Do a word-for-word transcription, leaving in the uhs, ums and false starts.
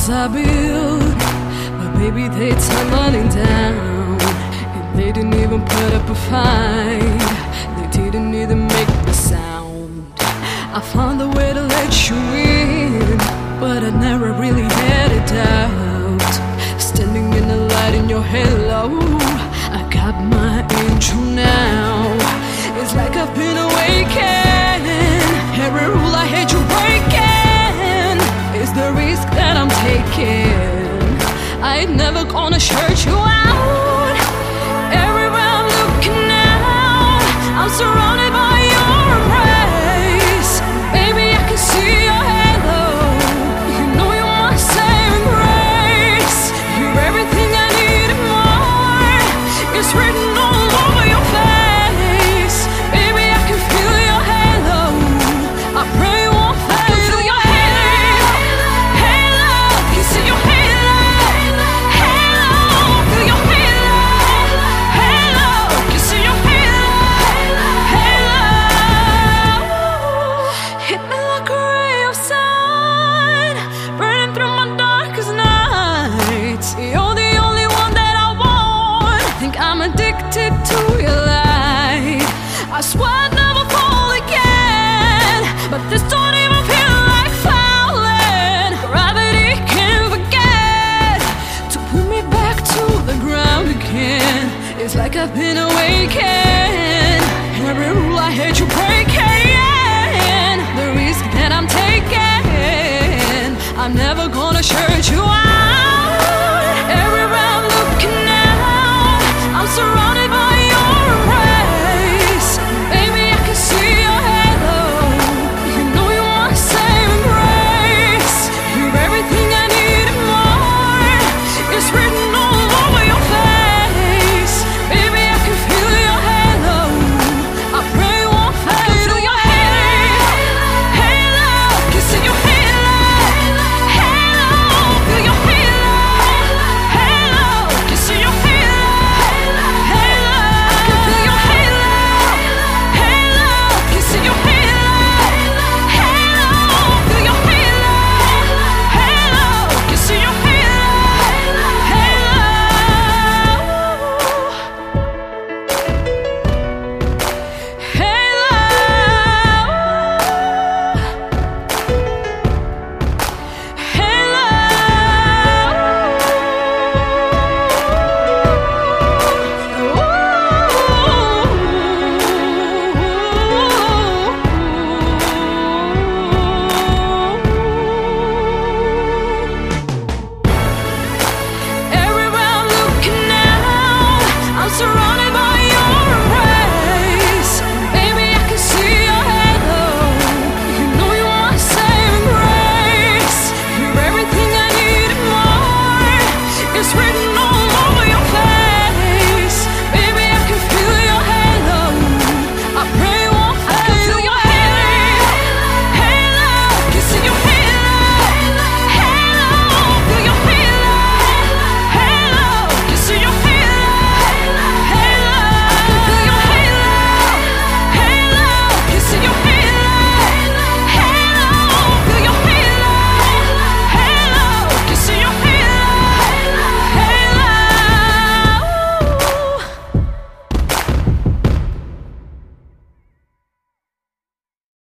walls I built, but baby they tumbling down. And they didn't even put up a fight, they didn't even make a sound. I found a way to let you in, but I never really had a doubt. Standing in the light in your halo, I got my angel now. It's like I've been awakened. Every rule I had you breaking is the risk that I'm taking. I ain't never gonna shut you out. Everywhere I'm looking now, I'm surrounded by your embrace. Baby, I can see your halo. You know you're my saving grace. You're everything I need and more. It's written all over your face. Baby, I can feel your halo. I pray you won't fade. I can feel your halo. Halo, can see your halo. Halo, feel your halo. Halo, can see your halo. Halo, hit me like a ray of sun, burning through my darkest nights. You're the only one that I want. Think I'm addicted to your light. I swear I'd never fall again, but this don't even feel like falling. Gravity can't forget to pull me back to the ground again. It's like I've been awakened. Every rule I had you breaking, the risk that I'm taking, I'm never gonna shut you out. Every round